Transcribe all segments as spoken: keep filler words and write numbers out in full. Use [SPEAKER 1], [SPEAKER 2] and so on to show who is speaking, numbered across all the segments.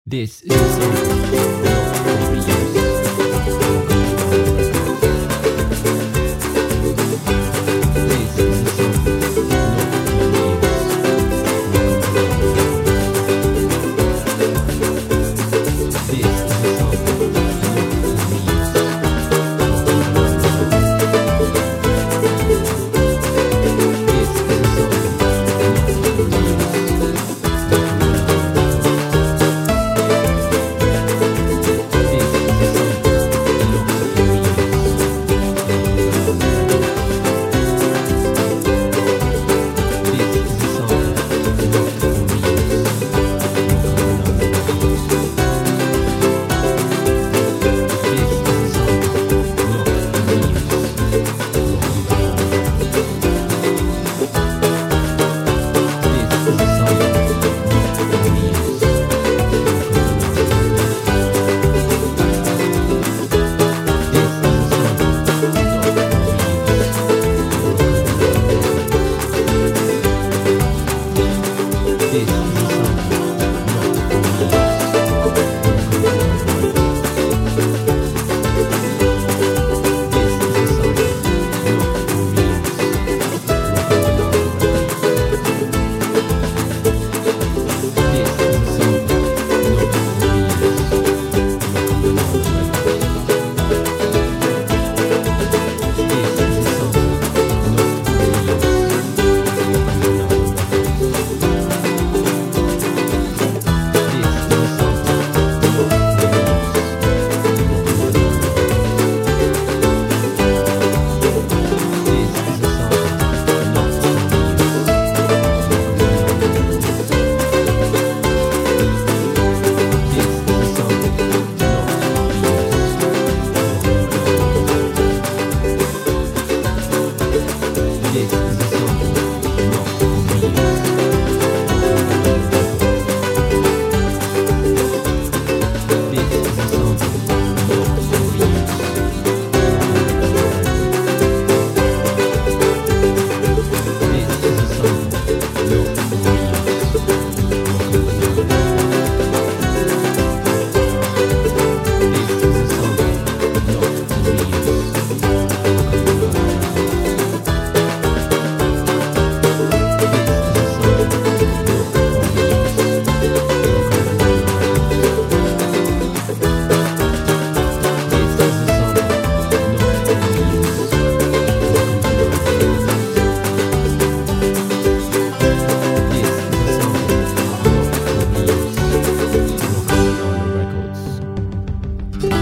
[SPEAKER 1] This is a sample, not for reuse. This is a sample, not for reuse. This is a sample, not for reuse. This is a sample, not for reuse.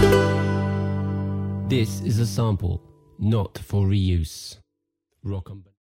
[SPEAKER 1] This is a sample, not for reuse. Rock on.